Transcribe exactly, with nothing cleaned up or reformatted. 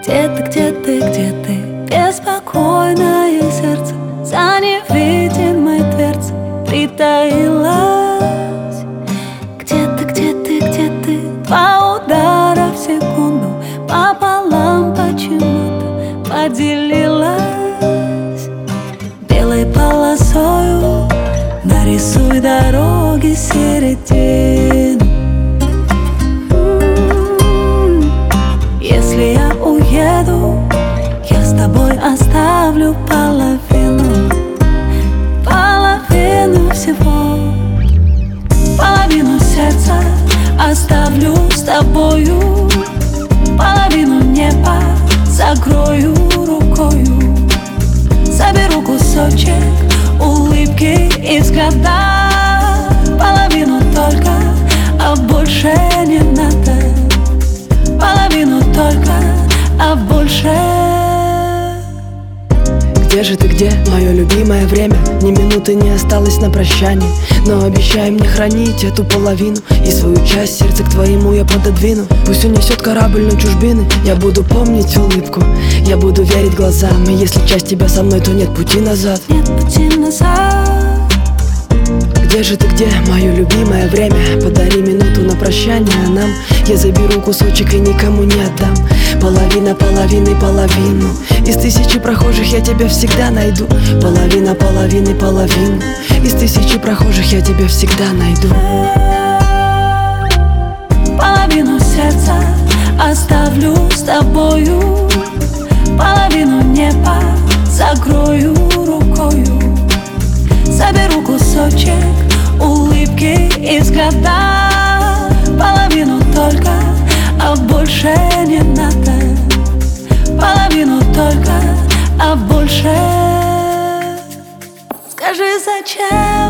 Где ты, где ты, где ты? Беспокойное сердце за невидимой дверцей притаилось. Где ты, где ты, где ты? Два удара в секунду пополам почему-то поделилась. Белой полосою нарисуй дороги середину. Если я уеду, я с тобой оставлю половину, половину всего. Половину сердца оставлю с тобою, половину неба закрою рукою. Соберу кусочек улыбки и взгляда, половину только, а больше не надо. Половину только, а больше. Где же ты, где, мое любимое время? Ни минуты не осталось на прощание, но обещай мне хранить эту половину, и свою часть сердца к твоему я пододвину. Пусть унесет корабль на чужбины, я буду помнить улыбку, я буду верить глазам. И если часть тебя со мной, то нет пути назад. Нет пути назад. Где же ты, где, мое любимое время? Подари минуту на прощание нам. Я заберу кусочек и никому не отдам. Половина половины половину. Из тысячи прохожих я тебя всегда найду. Половина половины половину. Из тысячи прохожих я тебя всегда найду. Половину сердца оставлю с тобою, половину неба закрою рукою. Соберу кусочек улыбки и взгляда, половину только, а больше не надо. Половину только, а больше. Скажи, зачем